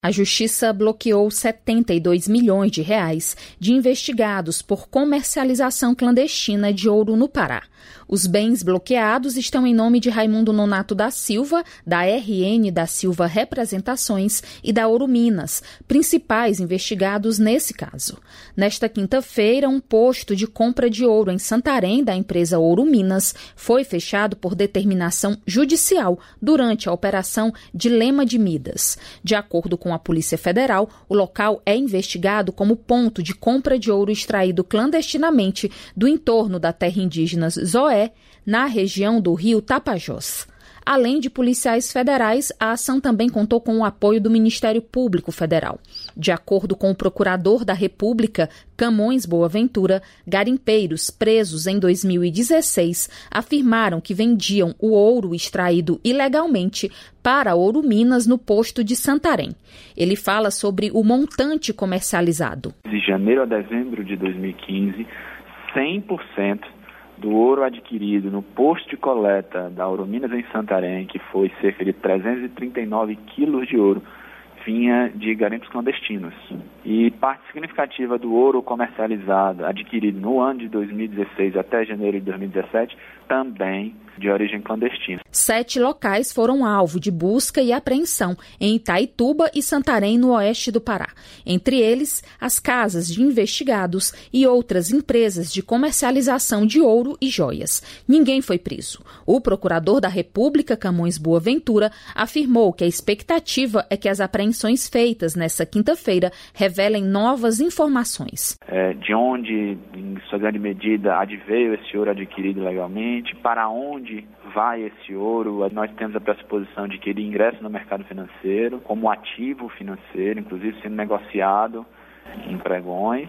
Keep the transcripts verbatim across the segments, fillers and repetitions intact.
A Justiça bloqueou setenta e dois milhões de reais de investigados por comercialização clandestina de ouro no Pará. Os bens bloqueados estão em nome de Raimundo Nonato da Silva, da R N da Silva Representações e da Ouro Minas, principais investigados nesse caso. Nesta quinta-feira, um posto de compra de ouro em Santarém, da empresa Ouro Minas, foi fechado por determinação judicial durante a Operação Dilema de Midas. De acordo com a Polícia Federal, o local é investigado como ponto de compra de ouro extraído clandestinamente do entorno da terra indígena Zoé, na região do rio Tapajós. Além de policiais federais, a ação também contou com o apoio do Ministério Público Federal. De acordo com o procurador da República, Camões Boaventura, garimpeiros presos em dois mil e dezesseis afirmaram que vendiam o ouro extraído ilegalmente para Ouro Minas no posto de Santarém. Ele fala sobre o montante comercializado. De janeiro a dezembro de dois mil e quinze, cem por cento do ouro adquirido no posto de coleta da Ouro Minas em Santarém, que foi cerca de trezentos e trinta e nove quilos de ouro, vinha de garimpos clandestinos. E parte significativa do ouro comercializado, adquirido no ano de dois mil e dezesseis até janeiro de dois mil e dezessete, também de origem clandestina. Sete locais foram alvo de busca e apreensão em Itaituba e Santarém, no oeste do Pará. Entre eles, as casas de investigados e outras empresas de comercialização de ouro e joias. Ninguém foi preso. O procurador da República, Camões Boaventura, afirmou que a expectativa é que as apreensões feitas nesta quinta-feira revelem novas informações. É, de onde, em sua grande medida, adveio esse ouro adquirido legalmente, para onde vai esse ouro. Nós temos a pressuposição de que ele ingressa no mercado financeiro como ativo financeiro, inclusive sendo negociado em pregões,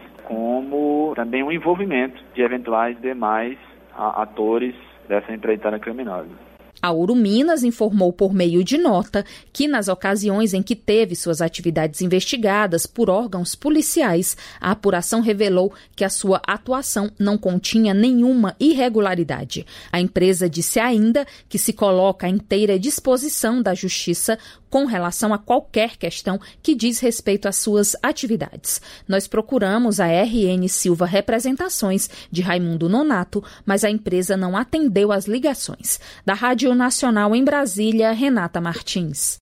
como também um envolvimento de eventuais demais atores dessa empreitada criminosa. A Ouro Minas informou por meio de nota que, nas ocasiões em que teve suas atividades investigadas por órgãos policiais, a apuração revelou que a sua atuação não continha nenhuma irregularidade. A empresa disse ainda que se coloca à inteira disposição da Justiça com relação a qualquer questão que diz respeito às suas atividades. Nós procuramos a R N Silva Representações de Raimundo Nonato, mas a empresa não atendeu às ligações. Da Rádio Nacional em Brasília, Renata Martins.